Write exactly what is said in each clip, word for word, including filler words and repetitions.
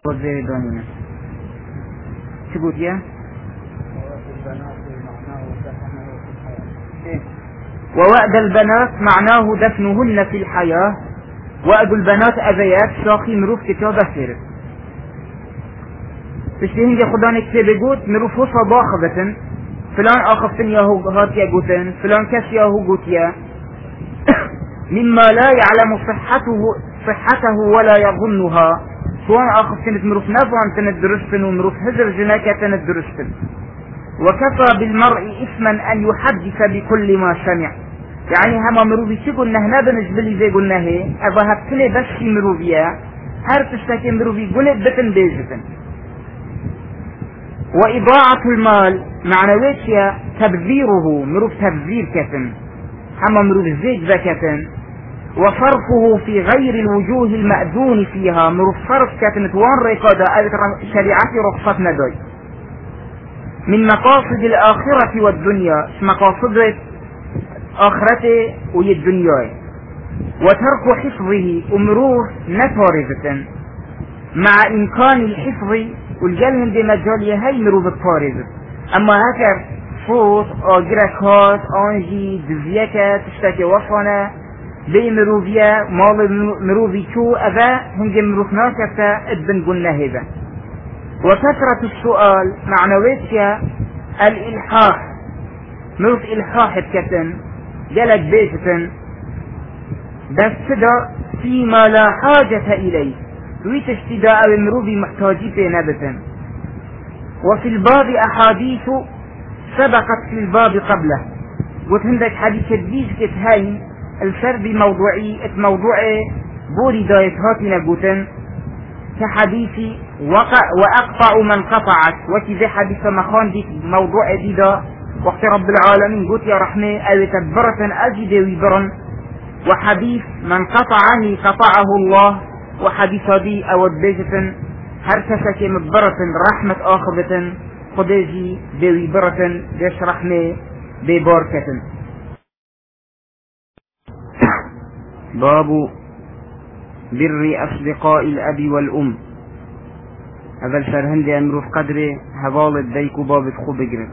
وزيدانينا شو قلت يا ووأد البنات معناه دفنهن في الحياة. وأد البنات أبيات شاخي مروف كتابة سير تشتهين دي خداني كتابة قوت مروف هو صباخبة فلان آخفتن ياهو هاتيا قوتن فلان كس ياهو قوتيا مما لا يعلم صحته صحته ولا يظنها سواء آخفتن مروف نفعا تندرشتن ومروف هزر جناكا تندرشتن. وكفى بالمرء إثما أن يحدث بكل ما سمع. يعني هما مروفي شي قلنا هنا بنجبلي زي قلنا هي أبا هبتلي بشي مروفيا هر تشتكي مروفي قلت بتن بيجتن. وإضاعة المال معنويتيا تبذيره مروف تبذير كتن هما مروف زيج ذكتن. وصرفه في غير الوجوه المأذون فيها مروف صرف كتن توان ريقادة شريعتي رخصتنا دوي من مقاصد الآخرة والدنيا مقاصد آخرته والدنيا. وترك حفظه أمروه نفارزة مع إمكان الحفظ والجلهم بمجال هاي مروف الطارزة. أما هكذا صوت أجركات أنجي دزيكة تشتكي وصنا بي مروفيا مال مروفي شو أذا هنجي مروف ناكسة ابن قلنا هذا. وكثرة السؤال معنويتها الإلحاح مروف إلحاح الكتن جلد بيشتن بس صدر فيما لا حاجة إليه ويتشتداء مروفي محتاجي في نبتا. وفي الباب أحاديث سبقت في الباب قبله وتندك حديث الديج كتهين الفرد موضوعي موضوعي بوري دايتهاتي نقوتن كحديث وقع وأقطع من قطعت وكذا حديث مخان دي موضوع ديدا وقت رب العالمين قلت يا رحمة أو تبرة أجد ويبرا. وحديث من قطعني قطعه الله وحديث دي أو بيجة هركسك مبرة رحمة آخرة قديجي بويبرة ديش رحمة بباركة. باب بر أصدقاء الأب والأم. هذا الشرهند أمر في قدر هوال الديك باب خبجر.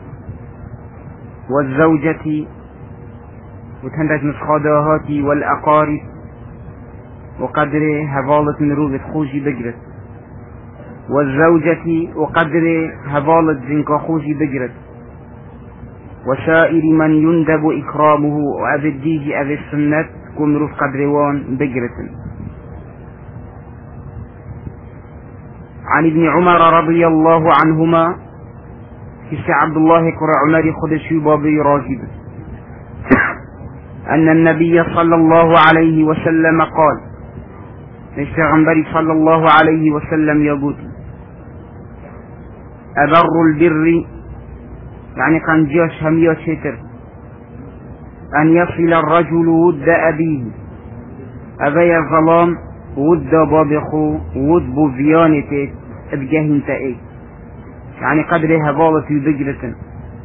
والزوجة وتندج مسخادهاتي والأقارب وقدر هوالة مروف خوشي بجرت. والزوجة وقدر هوالة زنك خوشي بجرت. وسائر من يندب إكرامه وأبي الديج أبي السنة كمروف قدروان بجرت. عن ابن عمر رضي الله عنهما كش عبد الله كرع عمر خدشي بابي راجب أن النبي صلى الله عليه وسلم قال الشيغمبري صلى الله عليه وسلم يقول أبر البر يعني كان جيش همية شتر أن يصل الرجل ود أبيه أبي الظلام ود بابخو ود بوفيانته ابجهن تأي يعني قدرها بالة بجرة.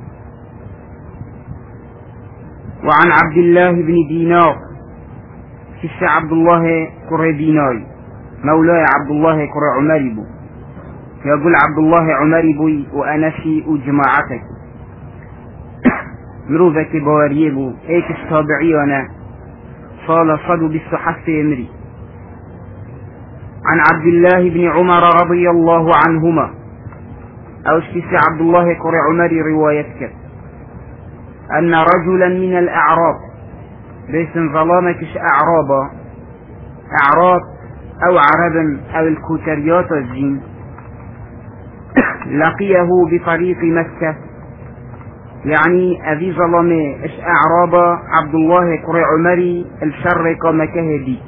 وعن عبد الله بن دينار كش عبد الله كر ديناي مولاي عبد الله كر عمري بو يقول عبد الله عمري بوي وأنا في جماعتك مروفك بواريبو ايك التابعي أنا صال صدو بالصحف امري. عن عبد الله بن عمر رضي الله عنهما أو اشتسي عبد الله كر عمري روايتك أن رجلا من الأعراب ليس ظلامكش أعرابا أعراب أو عربا أو الكوتريات الجين لقيه بطريق مكة يعني أبي ظلامي إش أعرابا عبد الله كر عمري الشرق مكهدي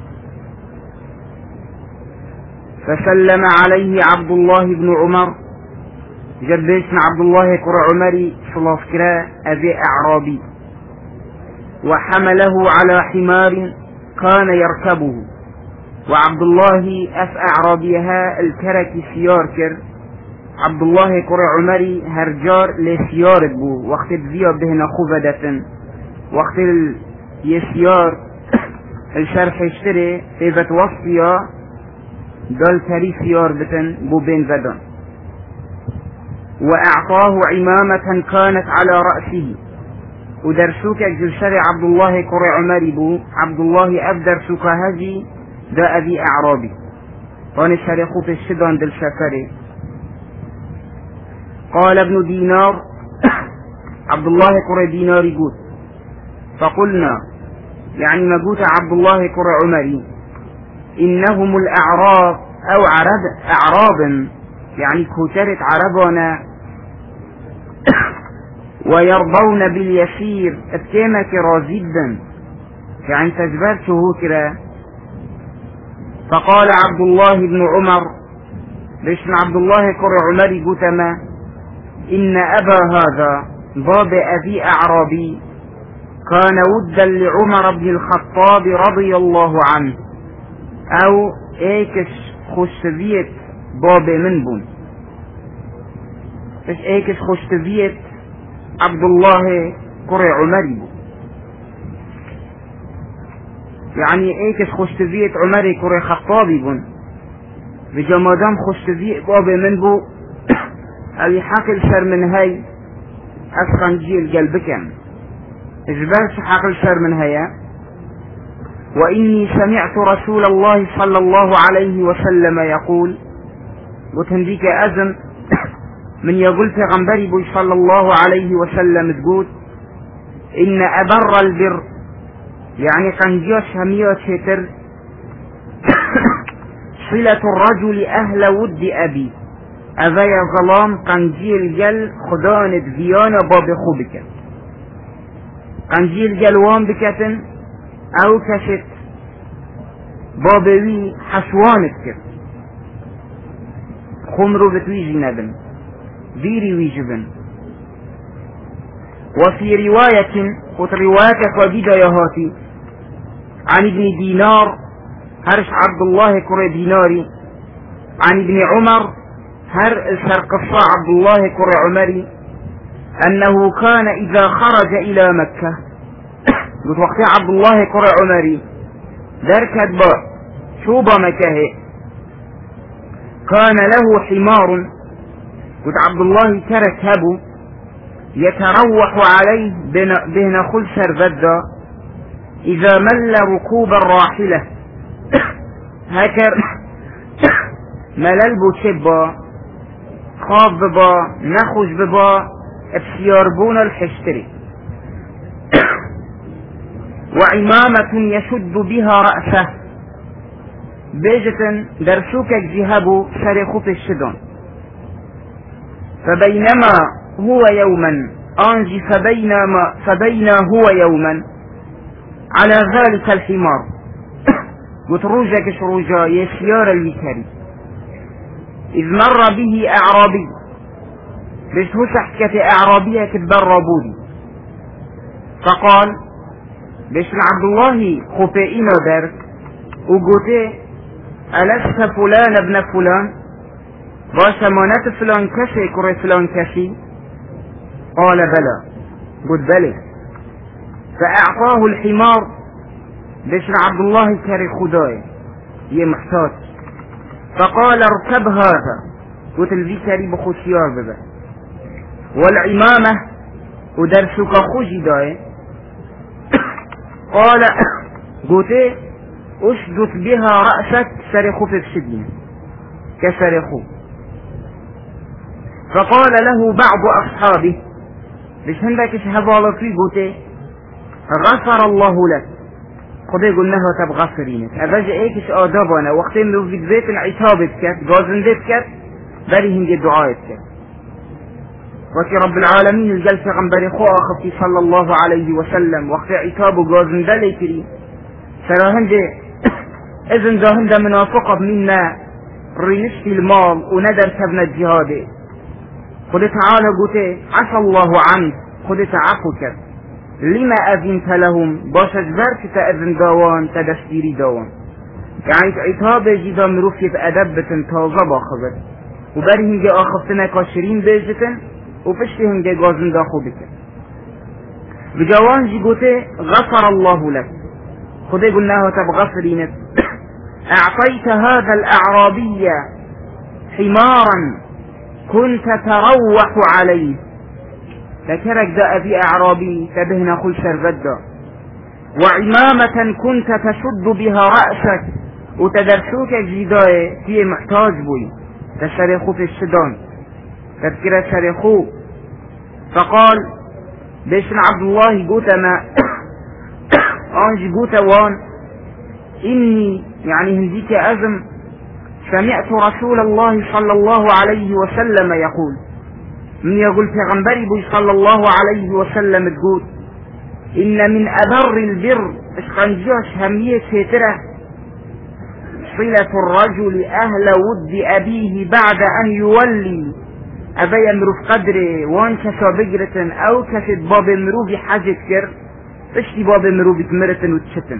فسلم عليه عبد الله بن عمر جبسنا عبد الله كر عمري صلافكرا أبي أعرابي وحمله على حمار كان يركبه وعبد الله أف أعرابيها الكرك سياركر عبد الله كر عمري هرجار لسيار بو وقت بزيا بهنا خبدة وقت اليسيار الشرح يشتري إذا توصيا دل تري سيار بتن بو بين زدان. وأعطاه عمامة كانت على رأسه ودرسوك أجل شرع عبد الله كري عمري بو عبد الله أبدرسوك هذي دا أبي أعرابي وأنا شريخو في الشدان دل شفري. قال ابن دينار عبد الله كري دينار يقول فقلنا يعني ما قلت عبد الله كري عمري إنهم الأعراب أو عرب أعراب يعني كترت عربنا ويرضون باليسير اتكيما كرا جدا يعني تجبرته كرا. فقال عبد الله بن عمر ليش عبد الله كري عمري قتما إن أبا هذا باب أبي أعرابي كان ودا لعمر بن الخطاب رضي الله عنه أو ايكش خشبيت باب منبن ايش ايكش خشبيت عبد الله كري عمري يعني ايكش خشبيت عمري كري خطابي بن بجمادام خشبيت باب منبو أبي حقل شر من هاي أسخن جيل قلبكم إجبارش حقل شر من هيا. وإني سمعت رسول الله صلى الله عليه وسلم يقول وتنديك أذن من يقول في غنبري بي صلى الله عليه وسلم تقول إن أبر البر يعني قنجيش همية شتر صلة الرجل أهل ود أبي أذي ظلام قنجيل جل خدانت فيانا باب خوبك قنجيل جلوان بكتن أو كشت بابوي حشوانت كر خمرو بتويجي نبن بيري ويجبن. وفي رواية قلت رواية فبيدا يهاتي عن ابن دينار هرش عبد الله كري ديناري عن ابن عمر هر السرقصة عبد الله كري عمري أنه كان إذا خرج إلى مكة قلت وقت عبد الله كري عمري دركت با شوبا مكاه كان له حمار قلت عبد الله تركبه يتروح عليه بين خل سربدا إذا مل ركوب الراحلة هكر ملل بوشبا خاف ببا نخش ببا افسياربون الحشتري وعمامة يشد بها رأسه بيجة درسوك جهبو شريخو في الشدون. فبينما هو يوما أنجي فبينما فبينا هو يوما على ذلك الحمار وتروجك شروجا يسيار الوكري إذ مر به أعرابي بس هو حكة أعرابية كتبربودي فقال بس عبد الله خفائنا درك وقلت ألست فلان ابن فلان باشمانات فلان كشي كري فلان كشي قال بلى قلت بلى فأعطاه الحمار بس عبد الله كري خداي يمحتاج فقال اركب هذا قلت الذكري بخشيار بذا والعمامة ودرسك خجي داي قال قلت اشدت بها رأسك سرخو في السجن كسرخو. فقال له بعض أصحابه ليش هندك شهبالة فيه قلت غفر الله لك خده قلناه تبغفرينك أبجأ ايكش آدابنا وقتين لو في بيت العتابت كت قازندت كت بري هنجي دعايت كت وكي رب العالمين الجلسة غنبري خو آخفتي صلى الله عليه وسلم وقت عتابه قازندلي كري سراهنجي إذن ذا هند منافقة منا ريشتي المال وندر تبنى الجهاد قل تعالى قلت عسى الله عنك قل تعفك لما أذنت لهم باش اجبرت تأذن داوان تدستيري داوان يعني عتاب جدا مروفي بأدبة تازة باخذت وبري هنجي آخفتنا كاشرين بيجتن وفشتي هنجي قازن داخو بك بجوان جي قلت غفر الله لك خده قلناه تبغفرينت أعطيت هذا الأعرابي حمارا كنت تروح عليه. ذكرك دا أبي أعرابي تبهنا خل شربدا، وعمامة كنت تشد بها رأسك وتدرسوك جداء في محتاج بوي تشريخو في الشدان تذكر شريخو. فقال بيشن عبد الله قوت ما أنج قوت وان إني يعني هنديك أزم سمعت رسول الله صلى الله عليه وسلم يقول، من يقول في غنبري بي صلى الله عليه وسلم تقول إن من أبر البر اشقنجيش همية سترة صلة الرجل أهل ود أبيه بعد أن يولي أبا يمرو في قدره وانكسى بجرة أو كسد باب مرو في حاجة كر اشتي باب مرو بكمرة وتشتن.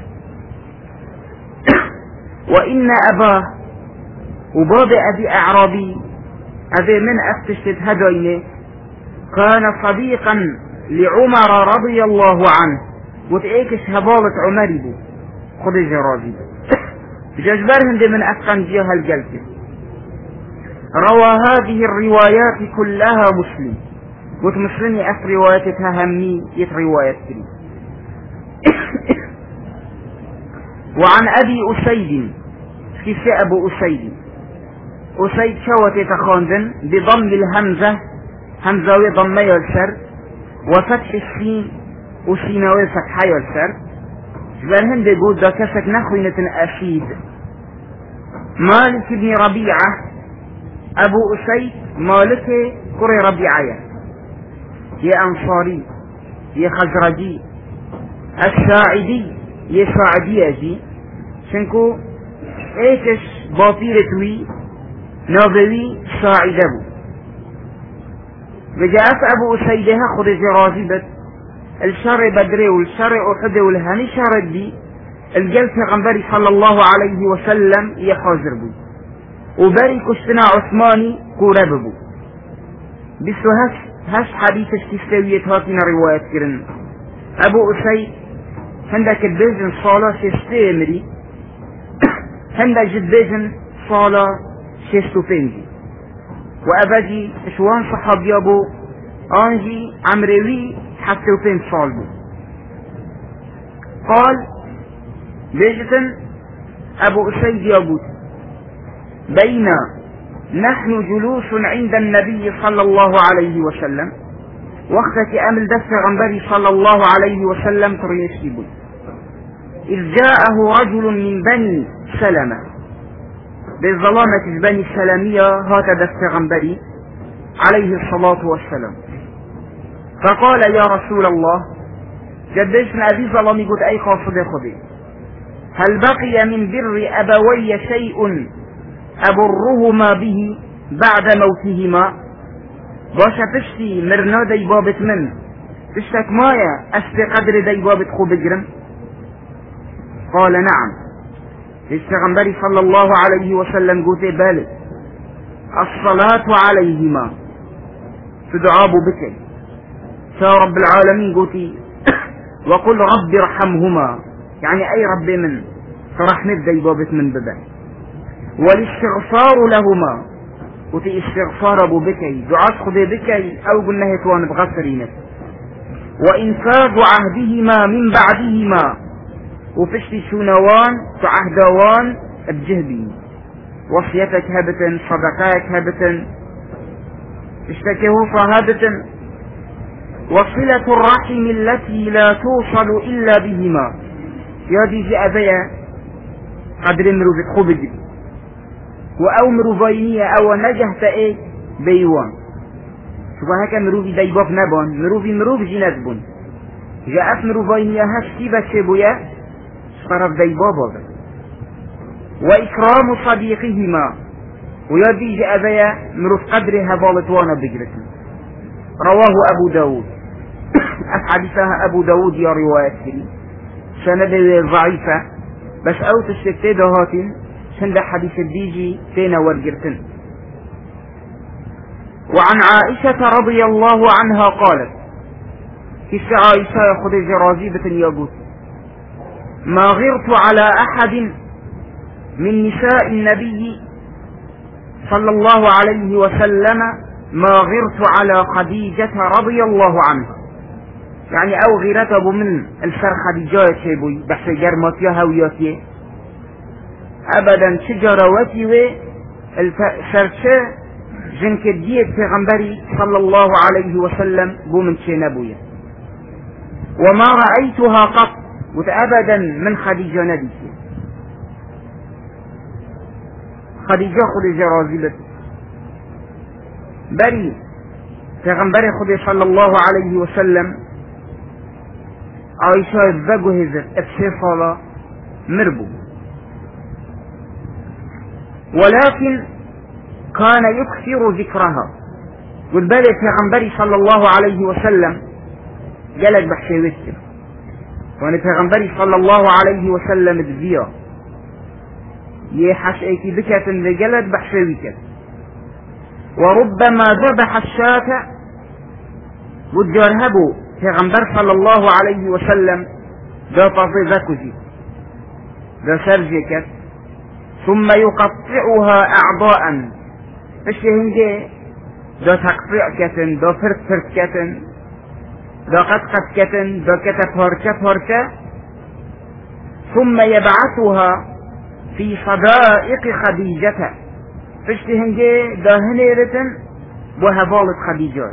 وإن أباه وباب أبي أعرابي أبي من أفتشت هدينه كان صديقا لعمر رضي الله عنه وتأيكش هبالة عمري بو خد جرازي ججبرهم دي من أفقن جيها الجلسة. روى هذه الروايات كلها مسلم وتمسلني أف روايتها همي يت روايات كريم. وعن أبي أسيد في أبو أسيد أسيد شوة تخاندن بضم الهمزة همزة وضمي الشر وفتح السين وسينوي فتحي الشر جبرهن دي قود دا كسك نخوينة أسيد. مالك بن ربيعة أبو أسيد مالك قري ربيعة يا أنصاري يا خزرجي الساعدي يا ساعدي أجي شنكو ايكش باطيرتوي ناظري ساعدبو بجاءت أبو أسيدها خرج راضبت الشر بدري والشر أحد والهني شر دي الجلسة غنبري صلى الله عليه وسلم يخازر بو وبري كشتنا عثماني قرب بو بسو هش هش حديثش تستويت هاتنا روايات كرن. أبو أسيد هندك البيجن صالة شستيمري هندك جدبيجن صالة شستو فينجي وأبجي شوان صحاب يابو أنجي عمريوي حتى وفين صالبو. قال بيجتن أبو أسيد يابو بين نحن جلوس عند النبي صلى الله عليه وسلم وقت أمل دفع غنبري صلى الله عليه وسلم تريشيبو إذ جاءه رجل من بني سلمة بالظلامة بني السلامية هذا دفع غنبري عليه الصلاة والسلام فقال يا رسول الله جدش من أبي ظلامي قلت أي خاصة خذي هل بقي من بر أبوي شيء أبرهما به بعد موتهما باشا تشتي مرنا دي بابت من تشتك مايا أشتي قدر دي بابت خو بجرم. قال نعم. الشيغمبري صلى الله عليه وسلم قلت بالك الصلاة عليهما تدعاب بك يا رب العالمين قلت وقل رب ارحمهما يعني أي رب من فرحمت دي بابت من ببا والاستغفار لهما وتي استغفار ابو بكي دعاء خذي بكي او قلنا هتوان بغسرينك وانفاذ عهدهما من بعدهما وفشتي شونوان تعهدوان بجهبي وصيتك هبة صدقائك هبة اشتكيه فهبة وصلة الرحم التي لا توصل الا بهما يا دي جي ابيا قدر مرو بتخبج وأو مروفينية أو نجهت إيه بيوان شوف هكا مروفي دايباف نبان مروفي مروف جنازبون جاءت مروفينية هشتي بشبويا شطرف دايبابا وإكرام صديقهما ويدي جاء بيا مروف قدرها بالتوانا بجرسي. رواه أبو داود أحاديثها أبو داود يا روايات كري سند ضعيفة بس أو تشتكتي دهاتين عند حديث الديجي فينا ورجرتن. وعن عائشة رضي الله عنها قالت كيس عائشة يأخذ جرازيبة يقول ما غرت على أحد من نساء النبي صلى الله عليه وسلم ما غرت على خديجة رضي الله عنها. يعني او غيرت ابو من السر خديجة شبوي بحث جرمات يا هوياتي ابدا شجرواتي و السرشة جنك ديت پیغمبري صلى الله عليه وسلم بو من شنبوية وما رأيتها قط وتأبدا من خديجة نديتي. خديجة خديجة رازلت بري پیغمبر خدي صلى الله عليه وسلم عائشة بگو هزر ابسي صالة مربو، ولكن كان يكثر ذكرها. والبالي پیغمبر صلى الله عليه وسلم قالك بحشي وستر وانا پیغمبر صلى الله عليه وسلم دزيا يحش ايكي بكتن لقلت بحشي وكت. وربما ذبح الشاة وجارهبو پیغمبر صلى الله عليه وسلم دا طفي ذكوزي دا سرجكت ثم يقطعها اعضاء فشهنجي دا تقطيع كتن دا فرد فرد كتن دا قد قد كتن دا كتف هركة هركة ثم يبعثها في صدائق خديجة فشتهنجي دا هنيرتن وهبالة خديجة.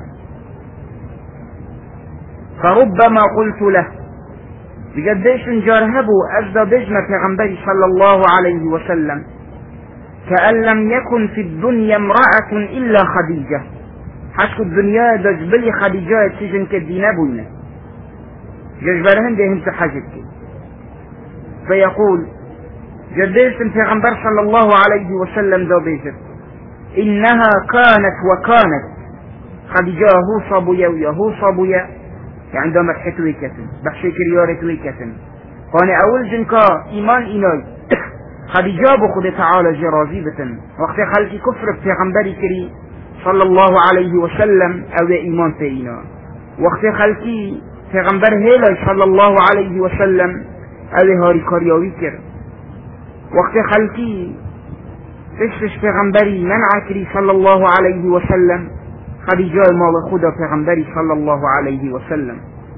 فربما قلت له بقديش نجارهبو أجدى بجمة پیغمبري صلى الله عليه وسلم كأن لم يكن في الدنيا امرأة إلا خديجة. حشك الدنيا دا جبلي خديجة تسجن كدينا بوينة ججبرهن دي هم تحاجتك. فيقول قديش پیغمبر صلى الله عليه وسلم دا بيجر إنها كانت وكانت خديجة هو صابويا ويا هو صابويا يعني دا مرحت ويكتن بحشي كريارت ويكتن فاني اول جنكا ايمان ايناي خديجة بخد تعالى جرازي بتن وقت خلقي كفر بتغمبري كري صلى الله عليه وسلم او ايمان تينا وقت خلقي تغمبر هيلا صلى الله عليه وسلم او هاري كارياوي كر وقت خلقي تشتش تغمبري منع كري صلى الله عليه وسلم خديجة مال خدا پیغمبري صلى الله عليه وسلم.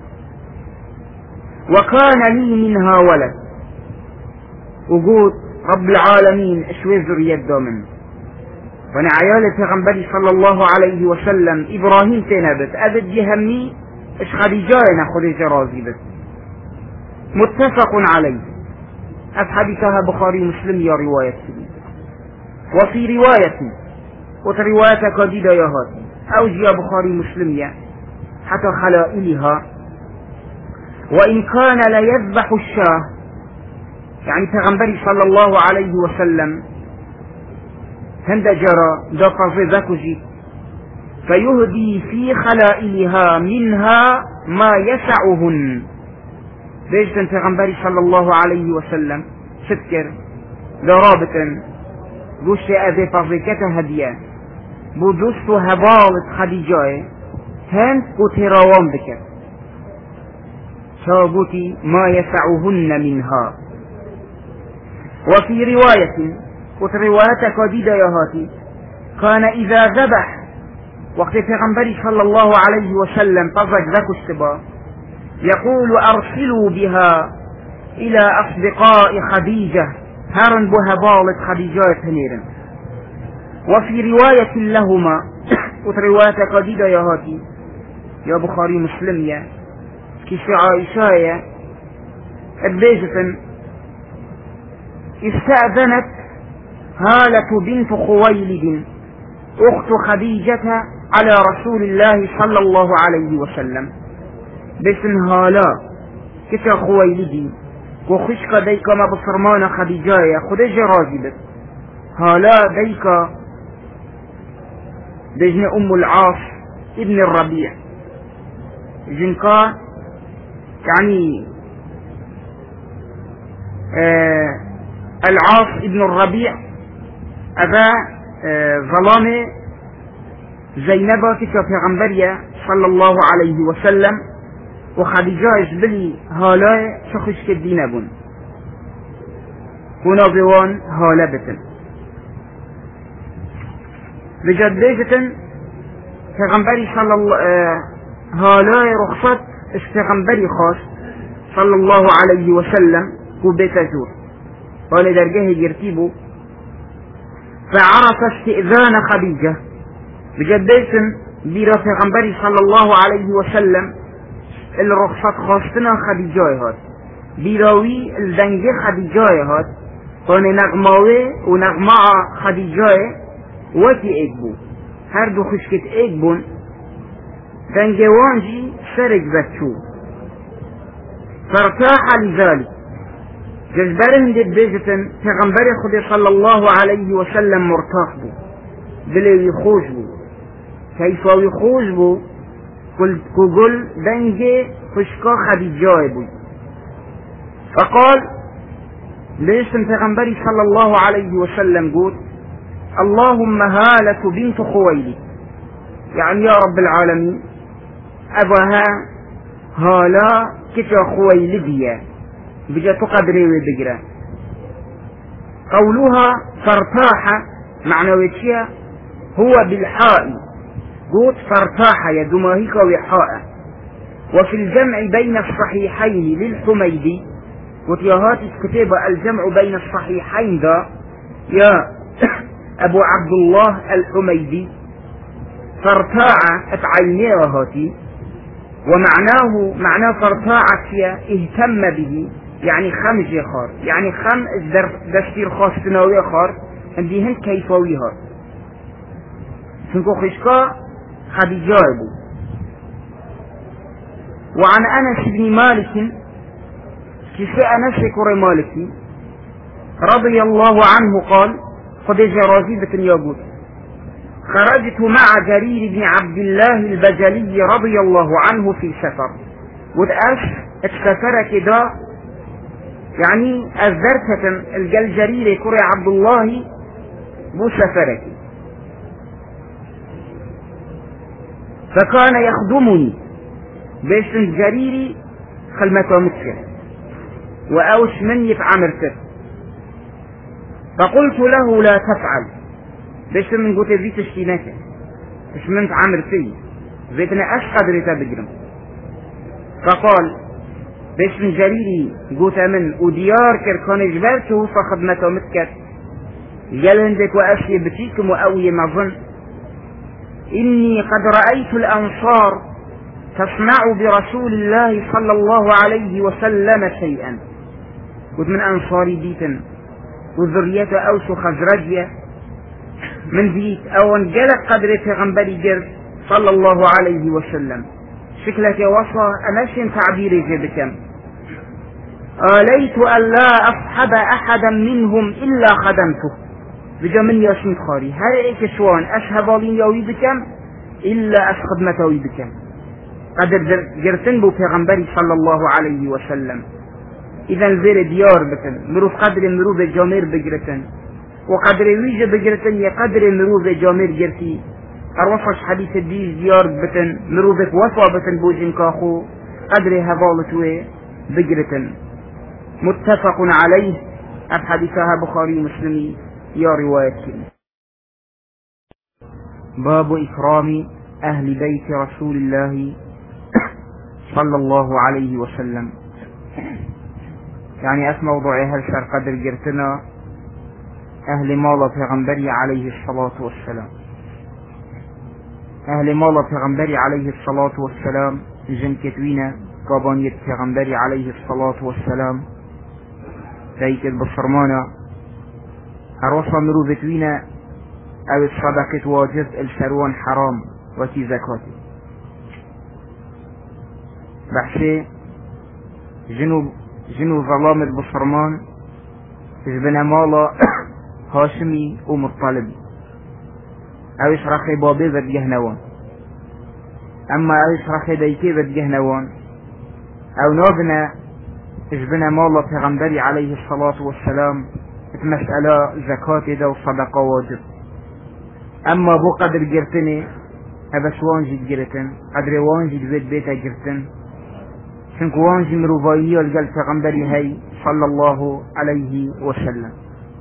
وكان لي منها ولد وقود رب العالمين اشوي ذرية دامن وانا عيال پیغمبري صلى الله عليه وسلم ابراهيم تنبت ابد يهمني اش خديجة خديجة راضي بس. متفق عليه أحاديثها بخاري مسلم يا رواية سبيل. وفي رواية وترواية قديدة يا هاتي أوجي بخاري مسلم حتى خلائلها وإن كان ليذبح الشاه يعني پیغمبري صلى الله عليه وسلم هند جرى دقف ذكجي فيهدي في خلائلها منها ما يسعهن. بيجتن پیغمبري صلى الله عليه وسلم شكر لرابطا قوش أذي فضيكة هدية بودوست هبالت خديجة هند وتراوان بك شابوتي ما يسعهن منها. وفي رواية وترواية قديدة يا هاتي كان إذا ذبح وقت پیغمبري صلى الله عليه وسلم طفق ذاك السبا يقول أرسلوا بها إلى أصدقاء خديجة هرن بهبالت خديجة هنيرن. وفي رواية لهما وترواية قديدة يا هاتي يا بخاري مسلم يا كيش عائشة يا البيجة استأذنت هالة بنت خويلد أخت خديجة على رسول الله صلى الله عليه وسلم بسن هالا كتا خويلدي وخشك ديك ما بصرمان خديجة خديجة راجبت هالا ديك دجن أم العاص ابن الربيع جنكا يعني آه العاص ابن الربيع أبا آه ظلامة زينبا كتا پیغمبرية صلى الله عليه وسلم وخديجة جبلي هالا شخص كدين بن كنا بوان هالبتن بجد بيجتن پیغمبری صلی الله هالای رخصت اش پیغمبری خواست صلی الله علیه و سلم کو بیت زور ولی درجه گرتیبو فعرف استئذان خدیجه بجد بيجتن بیرا پیغمبری صلی الله علیه و سلم الرخصت خواستنا خدیجه هات بیراوی الدنگه خدیجه هات کان نغماوه و نغماء خدیجه وکی ایک بو هر دو خشکت ایک بون دنگه وانجی سرک بچو فارتاح لذلك جزبره دید بیجتن پیغمبر خود صلی الله علیه و سلم مرتاح بو دلوی خوش بو کیفاوی خوش بو کو گل دنگه خشکا خدیجه بو فقال ليسن پیغمبری صلی الله علیه و سلم قول اللهم هالة بنت خويلد يعني يا رب العالمين أباها هالا كتا خويلدية بجا تقدري وبقرا قولها فارتاح معنى وشيا هو بالحاء قوت فارتاح يا دماهيك وحاء وفي الجمع بين الصحيحين للحميدي وتياهات كتابة الجمع بين الصحيحين دا يا أبو عبد الله الحميدي فارتاع اتعينيه هاتي ومعناه معناه فارتاع اهتم به يعني خمج خار يعني خم دستير خاصناوي خار عندي هند كيفاويها سنكو خشكا خديجة بو. وعن أنس بن مالك كسي أنس كري مالكي رضي الله عنه قال خديجة راجبة يقول خرجت مع جرير بن عبد الله البجلي رضي الله عنه في سفر وتأس السفر كده يعني أذرتة الجل جرير كري عبد الله بو سفرك فكان يخدمني بيش الجرير خلمته متشر وأوش من يتعمر سفر فقلت له لا تفعل بيش من قلت ذي تشتينك بيش من تعمر فيه بيتنا أش قدر تبجرم فقال بيش من جريري قلت من وديار كركان جبرته فخدمته متكت قال عندك وأشي بتيكم وأوي مظن إني قد رأيت الأنصار تصنع برسول الله صلى الله عليه وسلم شيئا قلت من أنصاري ديتا وذريته أوس خزرجية من ذيك أو انجلت قدر پیغمبری جرد صلى الله عليه وسلم شكلك وصى أمشن تعبيري جبكم آليت أن لا أصحب أحدا منهم إلا خدمته بجا من ياشين خاري هر ايك شوان أشهبالين يوي بكم إلا أشخدمتوي بكم قدر جرتن بو پیغمبری صلى الله عليه وسلم إذا زير ديار بكن مروف قدر مروف جامير بجرتن وقدر ويجا بجرتن يا قدر مروف جامير جرتي أروفش حديث دي ديار بكن مروفك وفا بكن بوجن كاخو قدر هبالتوه بجرتن متفق عليه أب حديثها بخاري مسلمي يا رواية كلمة. باب إكرام أهل بيت رسول الله صلى الله عليه وسلم يعني أس موضوعي هالشر قدر جرتنا أهل مالا پیغمبري عليه الصلاة والسلام أهل مالا پیغمبري عليه الصلاة والسلام جن كتوينة قابانية پیغمبري عليه الصلاة والسلام ذيك البصرمانة هروصا مروفتوينة أو الصدقة واجب الشروان حرام وكي زكاته بحشي جنوب جنو ظلام البصرمان جبنا مالا هاشمي ومطالبي اوش رخي بابي ذات جهنوان اما اوش رخي ديكي ذات جهنوان او نابنا جبنا مالا پیغمبري عليه الصلاة والسلام مسألة زكاة دا وصدقة واجب اما بو قدر جرتني هبس وانجي جرتن قدر وانجي بيت بيتا جرتن سنكوانج مروفايي الجل پیغمبری هاي صلى الله عليه وسلم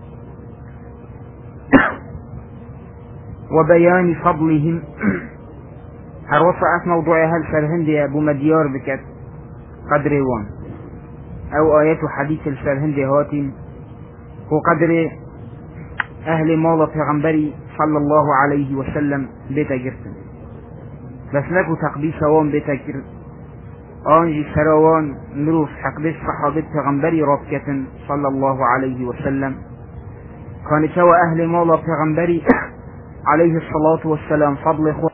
وبيان فضلهم هر وصعت موضوع هل سرهندي ابو مديار بكت قدر وان او آيات حديث السرهندي هاتين هو قدر اهل مال پیغمبری صلى الله عليه وسلم بيتا جرسن بس نكو تقديس وان بيتا جرسن آنجي سروان نروف حقدش صحابة پیغمبری رابكة صلى الله عليه وسلم كان شو أهل مولا پیغمبری عليه الصلاة والسلام فضل خو